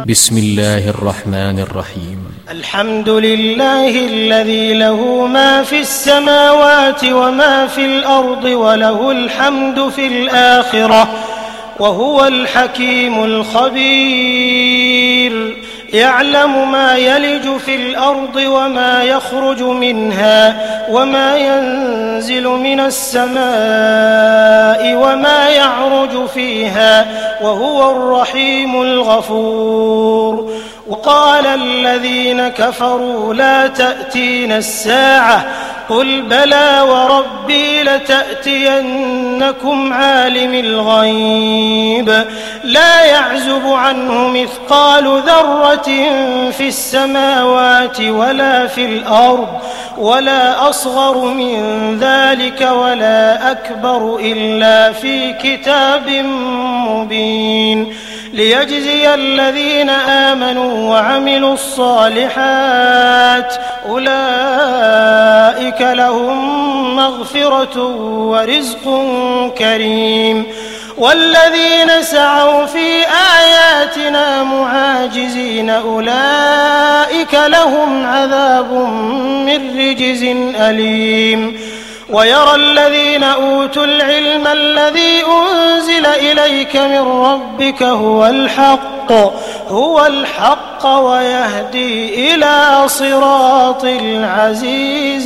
بسم الله الرحمن الرحيم. الحمد لله الذي له ما في السماوات وما في الأرض وله الحمد في الآخرة وهو الحكيم الخبير. يعلم ما يلج في الأرض وما يخرج منها وما ينزل من السماء وما يعرج فيها وهو الرحيم الغفور. وقال الذين كفروا لا تأتينا الساعة قل بلى وربي لتأتينكم عالم الغيب لا يعزب عنه مثقال ذرة في السماوات ولا في الأرض ولا أصغر من ذلك ولا أكبر إلا في كتاب مبين ليجزي الذين آمنوا وعملوا الصالحات أولئك لهم مغفرة ورزق كريم. والذين سعوا في آياتنا معاجزين أولئك لهم عذاب من رجز أليم. ويرى الذين أوتوا العلم الذي أنزل إليك من ربك هو الحق ويهدي إلى صراط العزيز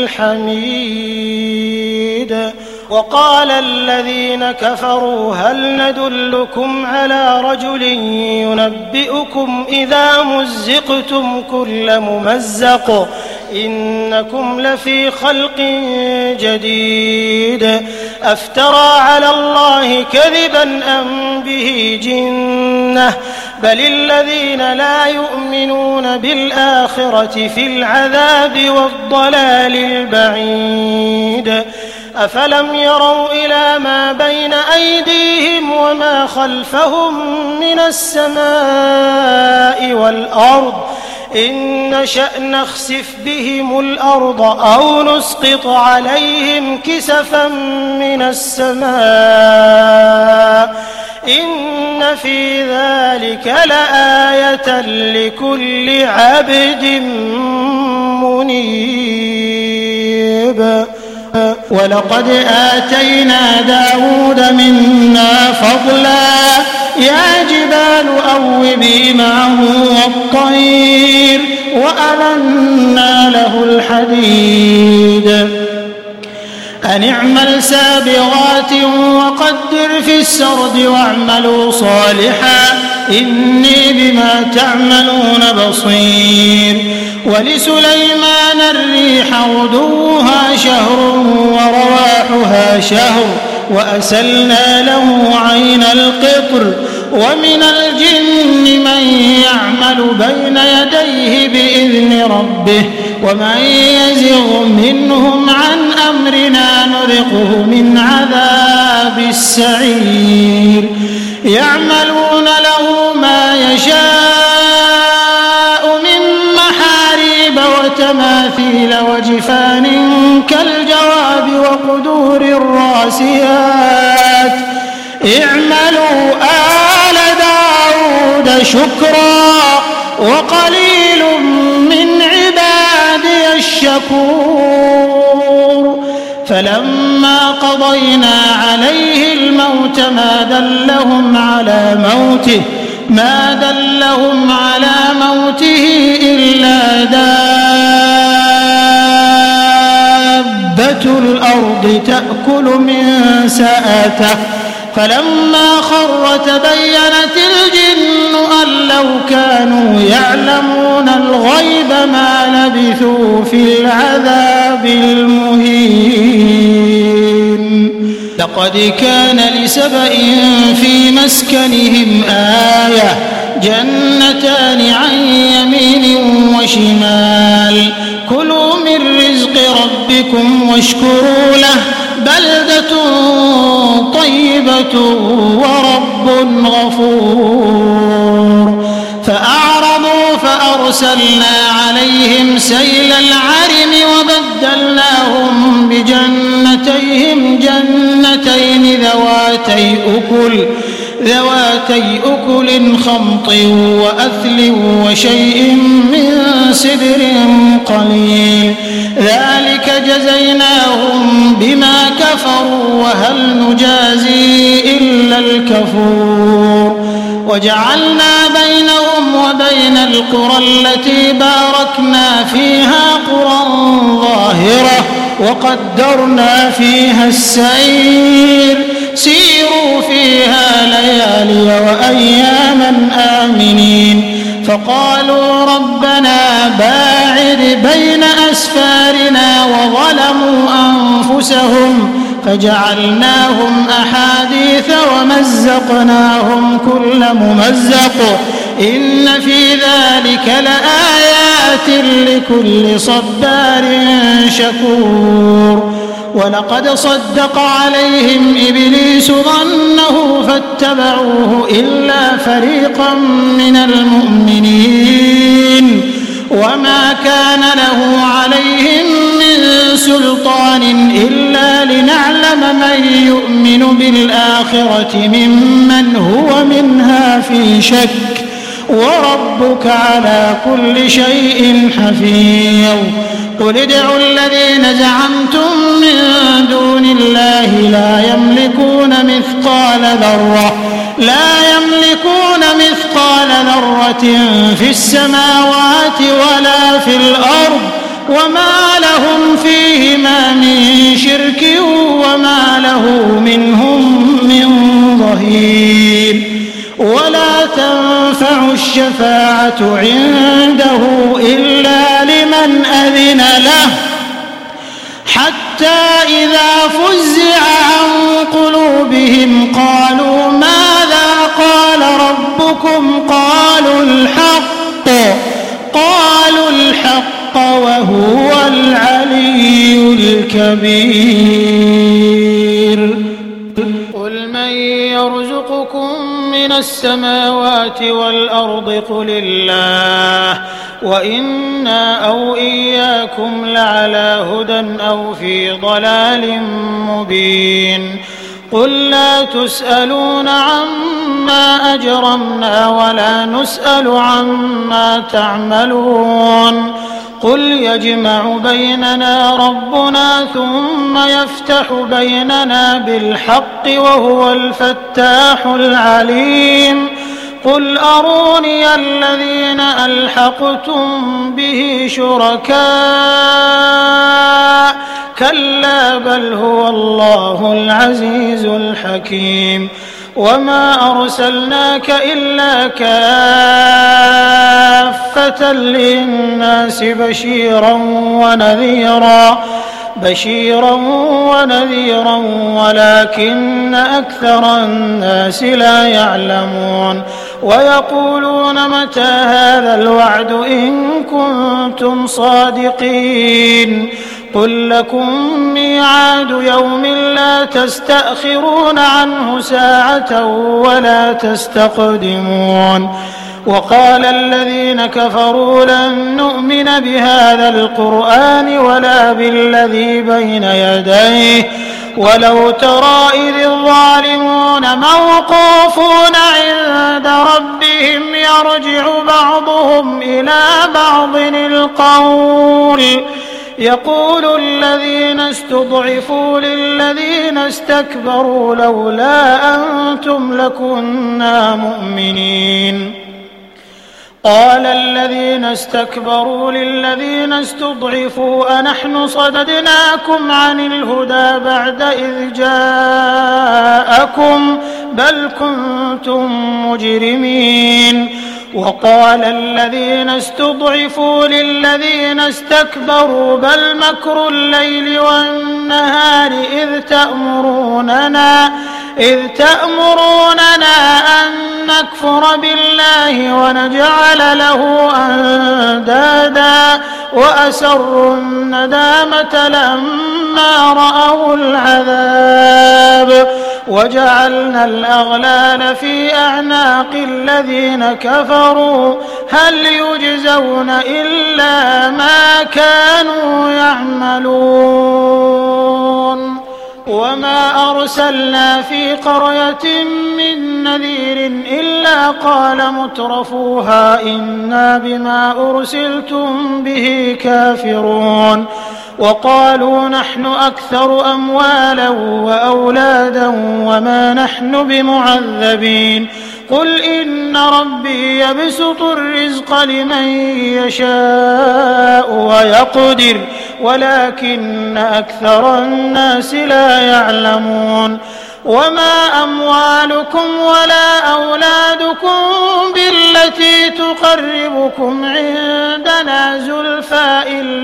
الحميد. وقال الذين كفروا هل ندلكم على رجل ينبئكم إذا مزقتم كل ممزق إنكم لفي خلق جديد أفترى على الله كذبا أم به جنة بل الذين لا يؤمنون بالآخرة في العذاب والضلال البعيد. أفلم يروا إلى ما بين أيديهم وما خلفهم من السماء والأرض إن نشأ نخسف بهم الأرض أو نسقط عليهم كسفا من السماء إن في ذلك لآية لكل عبد منيب. ولقد آتينا داود منا فضلا يا جبال أوبي معه والطير وألنا له الحديد أن اعمل سابغات وقدر في السرد واعملوا صالحا إني بما تعملون بصير. ولسليمان الريح غدوها شهر ورواحها شهر وأسلنا له عين القطر ومن الجن من يعمل بين يديه بإذن ربه ومن يزغ منهم عن أمرنا نذقه من عذاب السعير. يعملون له ما يشاء من محاريب وتماثيل وجفان كالجواب وقدور الراسيات اعملوا آل داود شكرا وقليل من عبادي الشكور. فلما قضينا عليه الموت ما دلهم على موته إلا دابة الأرض تأكل من سأته فلما خر تبينت الجن أن لو كانوا يعلمون الغيب ما لبثوا في العذاب المهين. لقد كان لسبإ في مسكنهم آية جنتان عن يمين وشمال كلوا من رزق ربكم واشكروا له بلدة طيبة ورب غفور. فأعرضوا فأرسلنا عليهم سيل العرم وبدلناهم بجنتين ذواتي ذواتي أكل خمط وأثل وشيء من سدر قليل ذلك جزيناهم بما كفروا وهل نجازي إلا الكفور وجعلنا بينهم وبين القرى التي باركنا فيها قرى ظاهرة وقدرنا فيها السير سيروا فيها ليالي وأياما آمنين فقالوا ربنا باعد بين أسفارنا وظلموا أنفسهم فجعلناهم أحاديث ومزقناهم كل ممزق إن في ذلك لآيات لكل صبار شكور ولقد صدق عليهم إبليس ظنه فاتبعوه إلا فريقا من المؤمنين وما كان له عليهم من سلطان إلا لنعلم من يؤمن بالآخرة ممن هو منها في شك وربك على كل شيء حفيظ قل ادعوا الذين زعمتم من دون الله لا يملكون مثقال ذرة في السماوات ولا في الأرض وما لهم فيهما من شرك وما له منهم من ظهير ولا تنفع الشفاعة عنده إلا لمن أذن له حتى إذا فزع عن قلوبهم قالوا ماذا قال ربكم قالوا الحق وهو العلي الكبير قل من يرزقكم من السماوات والأرض قل الله وإنا أو إياكم لعلى هدى أو في ضلال مبين قل لا تسألون عما أجرمنا ولا نسأل عما تعملون قل يجمع بيننا ربنا ثم يفتح بيننا بالحق وهو الفتاح العليم قل أروني الذين ألحقتم به شركاء كلا بل هو الله العزيز الحكيم وما أرسلناك إلا كافة للناس بشيرا ونذيرا ولكن أكثر الناس لا يعلمون ويقولون متى هذا الوعد إن كنتم صادقين قل لكم ميعاد يوم لا تستأخرون عنه ساعة ولا تستقدمون وقال الذين كفروا لن نؤمن بهذا القرآن ولا بالذي بين يديه ولو ترى إذ الظالمون موقوفون عند ربهم يرجع بعضهم إلى بعض القول يقول الذين استضعفوا للذين استكبروا لولا أنتم لكنا مؤمنين قال الذين استكبروا للذين استضعفوا أنحن صددناكم عن الهدى بعد إذ جاءكم بل كنتم مجرمين وقال الذين استضعفوا للذين استكبروا بل مكر الليل والنهار إذ تأمروننا أن نكفر بالله ونجعل له أندادا وأسروا الندامة لما رأوا العذاب وجعلنا الأغلال في أعناق الذين كفروا هل يجزون إلا ما كانوا يعملون وما أرسلنا في قرية من نذير إلا قال مترفوها إنا بما أرسلتم به كافرون وقالوا نحن أكثر أموالا وأولادا وما نحن بمعذبين قل إن ربي يبسط الرزق لمن يشاء ويقدر ولكن أكثر الناس لا يعلمون وما أموالكم ولا أولادكم بالتي تقربكم عندنا زلفى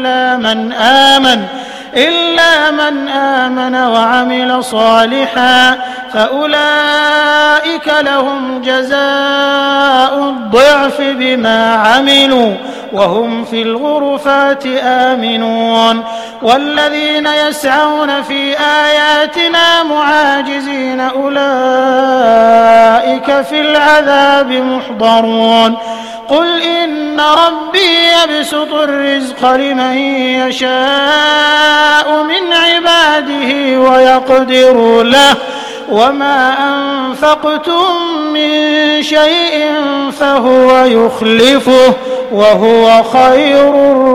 إلا من آمن وعمل صالحا فأولئك لهم جزاء الضعف بما عملوا وهم في الغرفات آمنون والذين يسعون في آياتنا معاجزين أولئك في العذاب محضرون قل إن ربي يبسط الرزق لمن يشاء من عباده ويقدر له وما أنفقتم من شيء فهو يخلفه وهو خير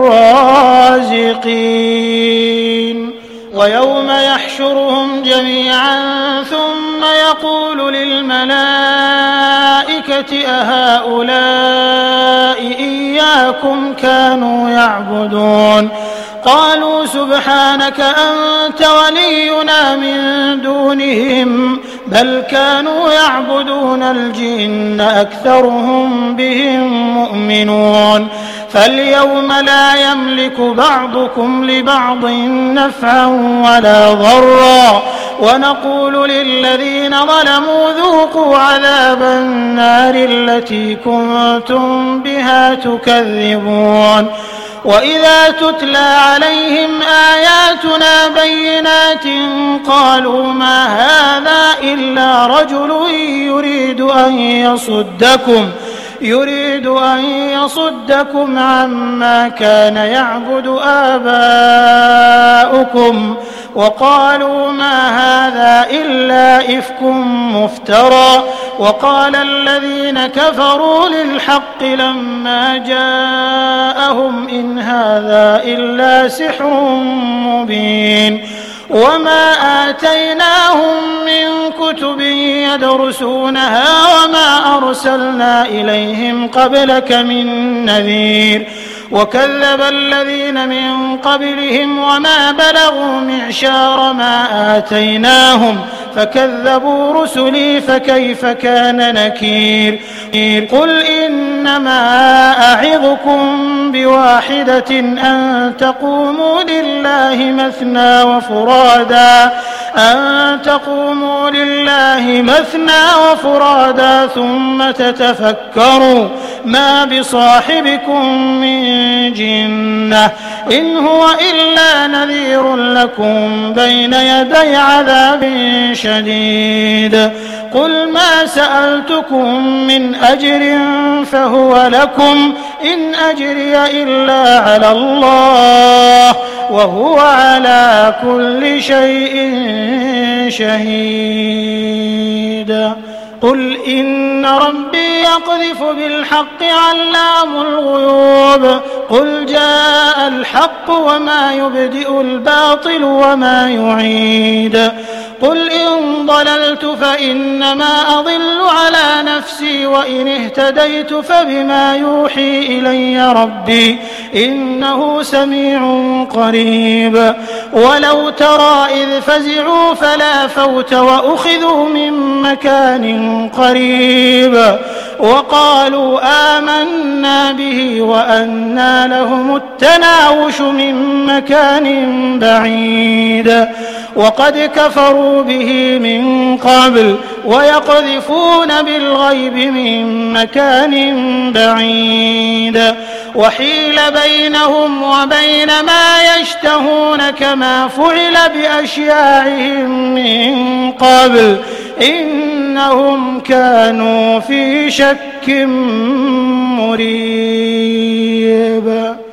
الرازقين ويوم يحشرهم جميعا ثم يقول للملائكة أهؤلاء إياكم كانوا يعبدون قالوا سبحانك أنت ولينا من دونهم بل كانوا يعبدون الجن أكثرهم بهم مؤمنون فاليوم لا يملك بعضكم لبعض نفعا ولا ضرا ونقول للذين ظلموا ذوقوا عذاب النار التي كنتم بها تكذبون وإذا تتلى عليهم آياتنا بينات قالوا ما هذا إلا رجل يريد أن يصدكم عما كان يعبد آباؤكم وقالوا ما هذا إلا إفك مفترى وقال الذين كفروا للحق لما جاءهم إن هذا إلا سحر مبين وما آتيناهم من كتب يدرسونها وما أرسلنا إليهم قبلك من نذير وكذب الذين من قبلهم وما بلغوا معشار ما آتيناهم فكذبوا رسلي فكيف كان نكير قل إنما أعظكم بواحدة أن تقوموا لله مثنى وفرادا ثم تتفكروا ما بصاحبكم من جنة إن هو إلا نذير لكم بين يدي عذاب شديد قل ما سألتكم من أجر فهو لكم إن أجري إلا على الله وهو على كل شيء شهيد قل إن ربي يقذف بالحق علام الغيوب قل جاء الحق وما يبدئ الباطل وما يعيد قل إن ضللت فإنما أضل على نفسي وإن اهتديت فبما يوحي إلي ربي إنه سميع قريب ولو ترى إذ فزعوا فلا فوت وأخذوا من مكان قريب وقالوا آمنا به وأنى لهم التناوش من مكان بعيد وقد كفروا به من قبل ويقذفون بالغيب من مكان بعيد وحيل بينهم وبين ما يشتهون كما فعل بأشياعهم من قبل إنهم كانوا في شك مريب.